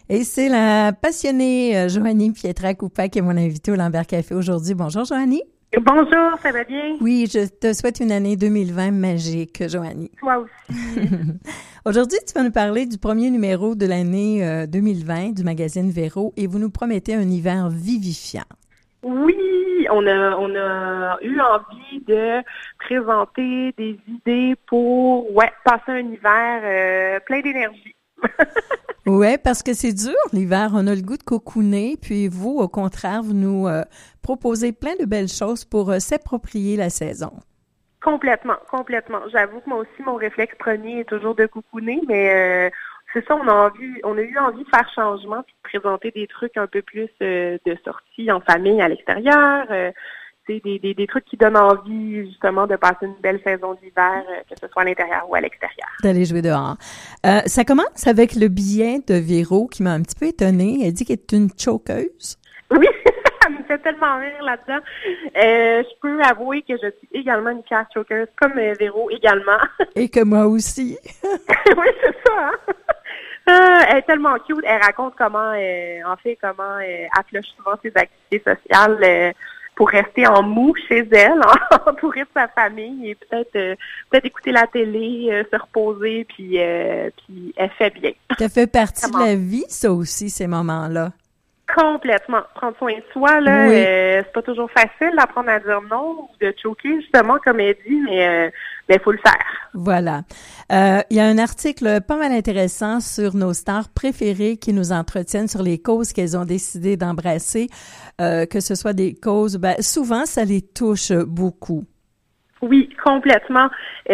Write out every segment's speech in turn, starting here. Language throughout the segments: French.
Et c'est la passionnée Joanie Pietra-Coupa qui est mon invitée au Lambert Café aujourd'hui. Bonjour, Joanie. Bonjour, ça va bien? Oui, je te souhaite une année 2020 magique, Joanie. Toi aussi. Aujourd'hui, tu vas nous parler du premier numéro de l'année 2020 du magazine Véro et vous nous promettez un hiver vivifiant. Oui, on a eu envie de présenter des idées pour passer un hiver plein d'énergie. Ouais, parce que c'est dur l'hiver, on a le goût de cocooner, puis vous, au contraire, vous nous proposez plein de belles choses pour s'approprier la saison. Complètement. J'avoue que moi aussi, mon réflexe premier est toujours de cocooner, mais c'est ça, on a eu envie de faire changement puis de présenter des trucs un peu plus de sortie en famille à l'extérieur. Des trucs qui donnent envie, justement, de passer une belle saison d'hiver, que ce soit à l'intérieur ou à l'extérieur. D'aller jouer dehors. Ça commence avec le billet de Véro qui m'a un petit peu étonnée. Elle dit qu'elle est une chokeuse. Oui, elle me fait tellement rire là-dedans. Je peux avouer que je suis également une fière chokeuse, comme Véro également. Et que moi aussi. Oui, c'est ça, hein? Elle est tellement cute. Elle raconte comment elle flush souvent ses activités sociales pour rester en mou chez elle, entourée de sa famille et peut-être écouter la télé, se reposer, puis elle fait bien. Ça fait partie de la vie, ça aussi, ces moments-là. Complètement. Prendre soin de soi, là, oui. C'est pas toujours facile d'apprendre à dire non ou de choquer, justement, comme elle dit, mais faut le faire. Voilà. Il y a un article pas mal intéressant sur nos stars préférées qui nous entretiennent sur les causes qu'elles ont décidé d'embrasser, que ce soit des causes, souvent, ça les touche beaucoup. Oui, complètement.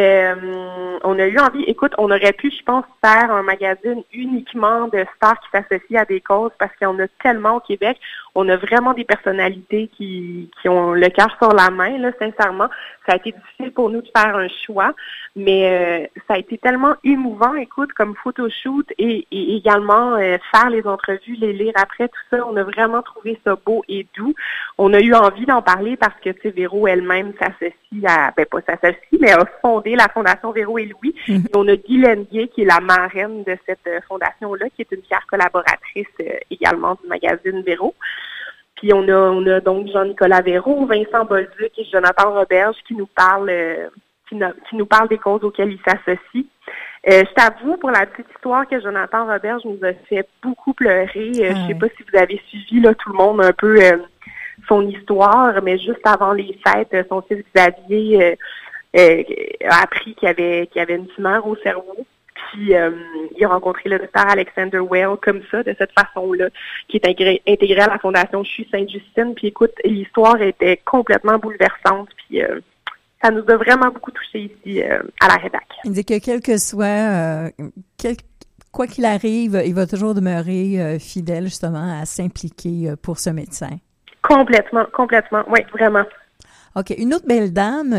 On a eu envie, écoute, on aurait pu, je pense, faire un magazine uniquement de stars qui s'associent à des causes parce qu'il y en a tellement au Québec. On a vraiment des personnalités qui ont le cœur sur la main, là, sincèrement. Ça a été difficile pour nous de faire un choix, mais ça a été tellement émouvant, écoute, comme photoshoot et également faire les entrevues, les lire après, tout ça. On a vraiment trouvé ça beau et doux. On a eu envie d'en parler parce que, tu sais, Véro elle-même s'associe à, pas s'associe, mais a fondé la Fondation Véro et Louis. Et on a Guylaine Gay, qui est la marraine de cette fondation-là, qui est une fière collaboratrice également du magazine Véro. Puis on a donc Jean-Nicolas Véro, Vincent Bolduc et Jonathan Roberge qui nous parlent des causes auxquelles ils s'associent. Je t'avoue, pour la petite histoire, que Jonathan Roberge nous a fait beaucoup pleurer. Je sais pas si vous avez suivi là tout le monde un peu son histoire, mais juste avant les fêtes, son fils Xavier a appris qu'il avait une tumeur au cerveau. Puis il a rencontré le docteur Alexander Weil comme ça, de cette façon-là, qui est intégré à la Fondation Je suis Sainte-Justine. Puis écoute, l'histoire était complètement bouleversante. Puis ça nous a vraiment beaucoup touchés ici à la rédac. Il dit que quel que soit, quoi qu'il arrive, il va toujours demeurer fidèle justement à s'impliquer pour ce médecin. Complètement, oui, vraiment. OK, une autre belle dame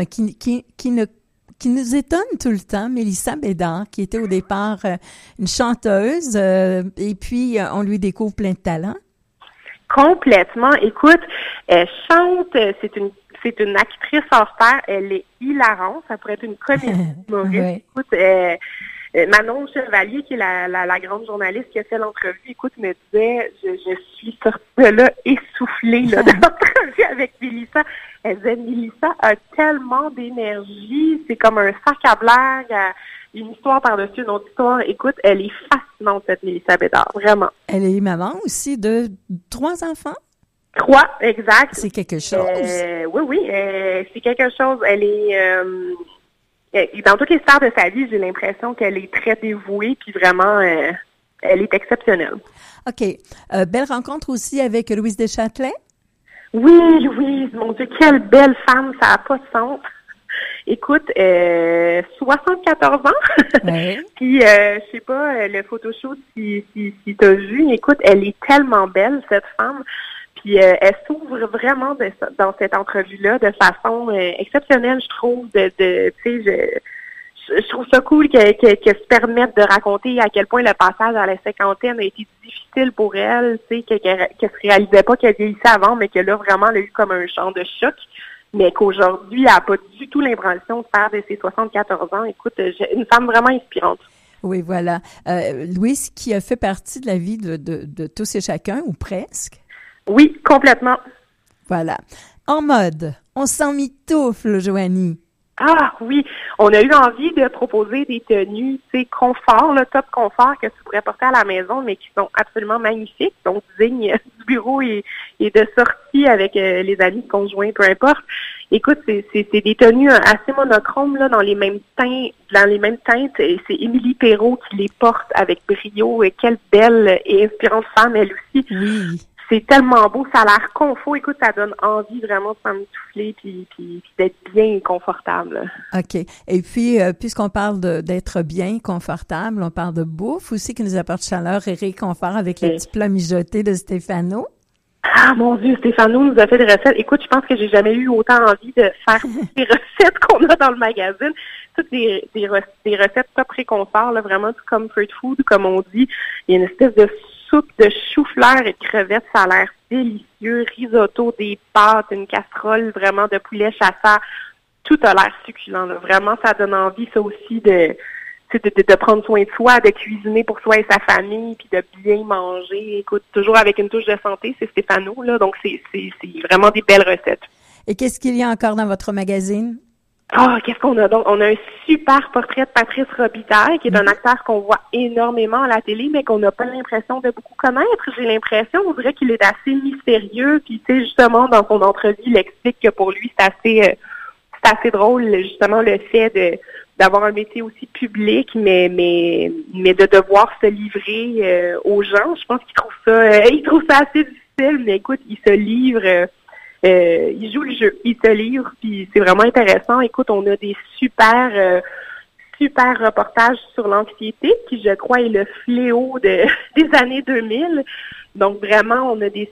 qui nous étonne tout le temps, Mélissa Bédard, qui était au départ une chanteuse, et puis on lui découvre plein de talents. Complètement. Écoute, elle chante, c'est une actrice hors pair, elle est hilarante, ça pourrait être une comédie humoriste. Ouais. Écoute, Manon Chevalier, qui est la grande journaliste qui a fait l'entrevue, écoute, me disait, je suis sortie de là essoufflée là, de l'entrevue avec Mélissa. Elle disait, Mélissa a tellement d'énergie, c'est comme un sac à blagues, une histoire par-dessus une autre histoire. Écoute, elle est fascinante, cette Mélissa Bédard, vraiment. Elle est maman aussi de 3 enfants? 3, exact. C'est quelque chose. Oui, c'est quelque chose. Elle est... dans toutes les sphères de sa vie, j'ai l'impression qu'elle est très dévouée, puis vraiment, elle est exceptionnelle. OK. Belle rencontre aussi avec Louise Deschâtelet? Oui, Louise, mon Dieu, quelle belle femme, ça n'a pas de sens. Écoute, 74 ans, ouais. Puis je sais pas, le photoshoot, si t'as vu, écoute, elle est tellement belle, cette femme. Puis elle s'ouvre vraiment dans cette entrevue-là de façon exceptionnelle, je trouve. Je trouve ça cool qu'elle se permette de raconter à quel point le passage à la cinquantaine a été difficile pour elle, tu sais, qu'elle se réalisait pas qu'elle vieillissait avant, mais que là, vraiment, elle a eu comme un champ de choc, mais qu'aujourd'hui, elle n'a pas du tout l'impression de faire de ses 74 ans. Écoute, une femme vraiment inspirante. Oui, voilà. Louise, qui a fait partie de la vie de tous et chacun, ou presque. Oui, complètement. Voilà. En mode, on s'en mitoufle, Joanie. Ah oui, on a eu envie de proposer des tenues, tu sais, confort, le top confort que tu pourrais porter à la maison, mais qui sont absolument magnifiques, donc dignes du bureau et de sortie avec les amis, conjoints, peu importe. Écoute, c'est des tenues assez monochromes là, dans les mêmes teintes, et c'est Émilie Perrault qui les porte avec brio. Et quelle belle et inspirante femme elle aussi. Oui. C'est tellement beau, ça a l'air confort. Écoute, ça donne envie vraiment de s'emmitoufler puis d'être bien confortable. OK. Et puis, puisqu'on parle d'être bien confortable, on parle de bouffe aussi qui nous apporte chaleur et réconfort avec les petits plats mijotés de Stéphano. Ah mon Dieu, Stéphano nous a fait des recettes. Écoute, je pense que j'ai jamais eu autant envie de faire des recettes qu'on a dans le magazine. Toutes des recettes top réconfort, là, vraiment du comfort food, comme on dit. Il y a une espèce de soupe de chou-fleur et de crevettes, ça a l'air délicieux. Risotto, des pâtes, une casserole vraiment de poulet chasseur. Tout a l'air succulent, là. Vraiment, ça donne envie, ça aussi, de prendre soin de soi, de cuisiner pour soi et sa famille, puis de bien manger. Écoute, toujours avec une touche de santé, c'est Stéphano, là, donc c'est vraiment des belles recettes. Et qu'est-ce qu'il y a encore dans votre magazine? Qu'est-ce qu'on a donc? On a un super portrait de Patrice Robitaille, qui est un acteur qu'on voit énormément à la télé, mais qu'on n'a pas l'impression de beaucoup connaître. J'ai l'impression, on dirait qu'il est assez mystérieux, puis tu sais, justement, dans son entrevue, il explique que pour lui, c'est assez drôle, justement, le fait d'avoir un métier aussi public, mais de devoir se livrer aux gens. Je pense qu'il trouve ça assez difficile, mais écoute, il se livre, il joue le jeu, il se livre, puis c'est vraiment intéressant. Écoute, on a des super reportages sur l'anxiété, qui je crois est le fléau des années 2000. Donc vraiment, on a des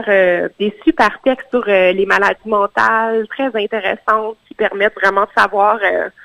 super textes sur les maladies mentales, très intéressantes, qui permettent vraiment de savoir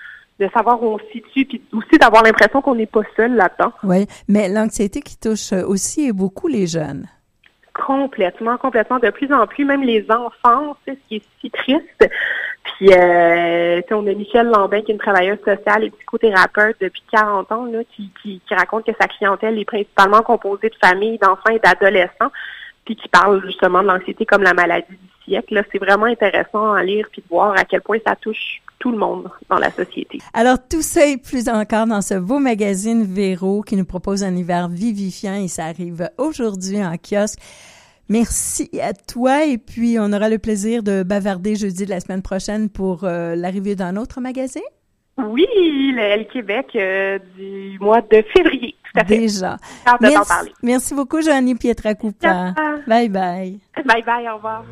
où on se situe, puis aussi d'avoir l'impression qu'on n'est pas seul là-dedans. Oui, mais l'anxiété qui touche aussi et beaucoup les jeunes. Complètement. De plus en plus, même les enfants, c'est ce qui est si triste. Puis, on a Michel Lambin, qui est une travailleuse sociale et psychothérapeute depuis 40 ans, là, qui raconte que sa clientèle est principalement composée de familles, d'enfants et d'adolescents, puis qui parle justement de l'anxiété comme la maladie du siècle. Là, c'est vraiment intéressant à lire puis de voir à quel point ça touche tout le monde dans la société. Alors, tout ça et plus encore dans ce beau magazine Véro qui nous propose un hiver vivifiant et ça arrive aujourd'hui en kiosque. Merci à toi et puis on aura le plaisir de bavarder jeudi de la semaine prochaine pour l'arrivée d'un autre magazine. Oui, le L Québec du mois de février, tout à fait. Déjà. Hâte de t'en parler. Merci beaucoup, Joanie Pietracoupa. Bye bye. Bye bye, au revoir.